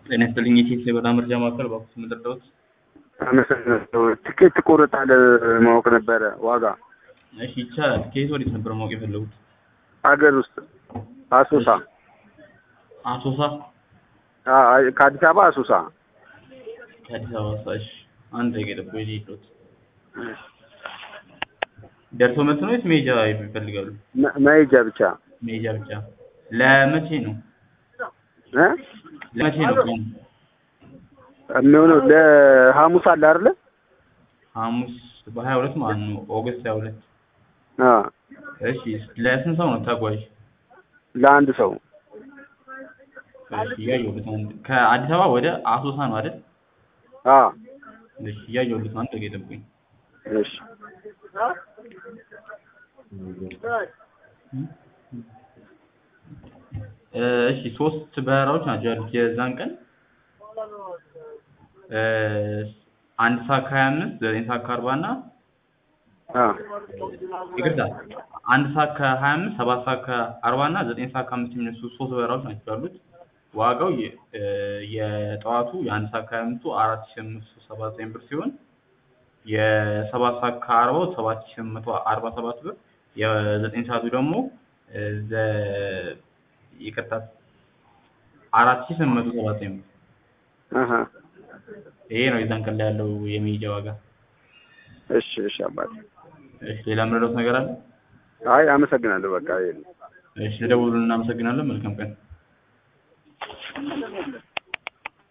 ጤና ይስጥልኝ የኢቲኤስ የበረራ መረጃ ማዕከል ባክስ ምድርዳውት። አመሰግናለሁ። ትኬት ትቆርጣለህ ማወቅ ነበረ ዋጋ? እሺ ይቻላል። ከየት ወዴት ነበር ማወቅ የፈለጉት? ሀገር ውስጥ አሶሳ። አሶሳ? ከአዲስ አበባ አሶሳ። ከአዲስ አበባ እሺ። አንድ ደቂቃ ጠብቁ ይዤ ደርሶ መልስ ነው ወይስ መሄጃ ይፈልጋሉ? መሄጃ ብቻ። መሄጃ ብቻ። ለመቼ ነው? ለመቼ ነው ቀኑ? የሚሆነው ለሐሙስ አለ አይደለ? ሐሙስ በ22 ማለት ነው። ኦገስት 22። እሺ ለስንት ሰው ነው ተጓዥ? ለአንድ ሰው። እሺ ያየሁት ከአዲስ አበባ ወደ አሶሳ ነው አይደል? እሺ ያየሁት አንተ ገደብኝ። እሺ እሺ ሶስት በረራዎች ናቸው ያሉት የዛን ቀን። 1:25 9:40 እና ይቅርታ 1:25 7:40 እና 9:05 የሚነሱ ሶስት በረራዎች ናቸው ያሉት። ዋጋው የጠዋቱ የ1:25 4879 ብር ሲሆን የ7:40 7847 ብር፣ የ9 ሰዓቱ ደግሞ ይቅርታ 4879 ብር። ይሄ ነው የዛን ቀን ላይ ያለው የመሄጃ ዋጋ። እሺ እሺ አባቴ። እሺ ሌላ የምረዳዎት ነገር አለ? አይ አመሰግናለሁ በቃ ይሄ ነው። እሺ ለደውሉልን እናመሰግናለን። መልካም ቀን።